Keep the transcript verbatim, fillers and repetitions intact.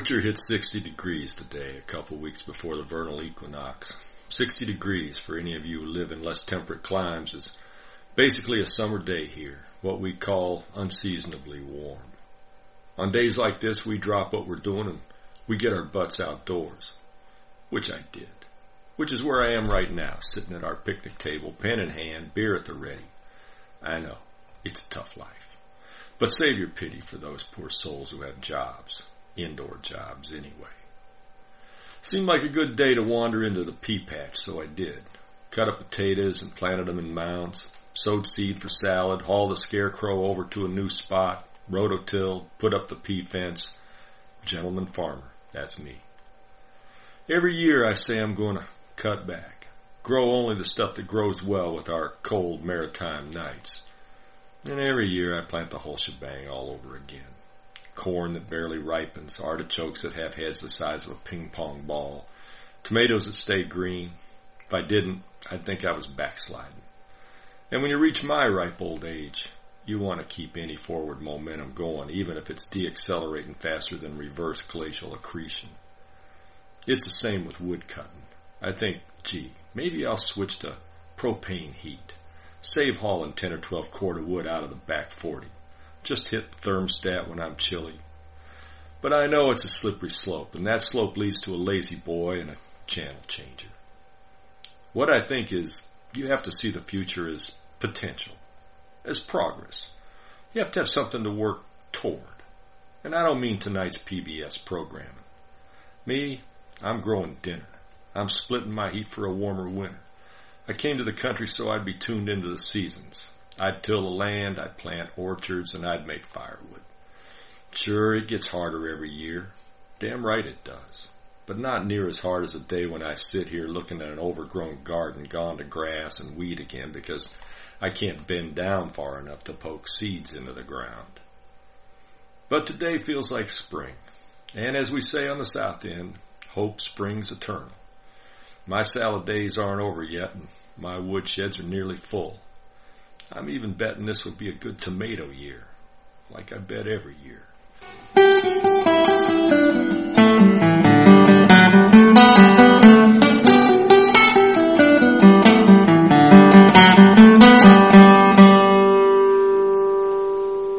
Temperature hit sixty degrees today, a couple weeks before the vernal equinox. sixty degrees, for any of you who live in less temperate climes, is basically a summer day here, what we call unseasonably warm. On days like this, we drop what we're doing and we get our butts outdoors, which I did, which is where I am right now, sitting at our picnic table, pen in hand, beer at the ready. I know, it's a tough life, but save your pity for those poor souls who have jobs, indoor jobs anyway. Seemed like a good day to wander into the pea patch, so I did. Cut up potatoes and planted them in mounds, sowed seed for salad, hauled the scarecrow over to a new spot, rototilled, put up the pea fence. Gentleman farmer, that's me. Every year I say I'm going to cut back, grow only the stuff that grows well with our cold maritime nights. And every year I plant the whole shebang all over again. Corn that barely ripens, artichokes that have heads the size of a ping-pong ball, tomatoes that stay green. If I didn't, I'd think I was backsliding. And when you reach my ripe old age, you want to keep any forward momentum going, even if it's deaccelerating faster than reverse glacial accretion. It's the same with wood cutting. I think, gee, maybe I'll switch to propane heat. Save hauling ten or twelve cord of wood out of the back forty. Just hit thermostat when I'm chilly. But I know it's a slippery slope, and that slope leads to a lazy boy and a channel changer. What I think is, you have to see the future as potential, as progress. You have to have something to work toward. And I don't mean tonight's P B S programming. Me, I'm growing dinner. I'm splitting my heat for a warmer winter. I came to the country so I'd be tuned into the seasons. I'd till the land, I'd plant orchards, and I'd make firewood. Sure, it gets harder every year. Damn right it does. But not near as hard as a day when I sit here looking at an overgrown garden gone to grass and weed again because I can't bend down far enough to poke seeds into the ground. But today feels like spring. And as we say on the South End, hope springs eternal. My salad days aren't over yet, and my woodsheds are nearly full. I'm even betting this will be a good tomato year, like I bet every year.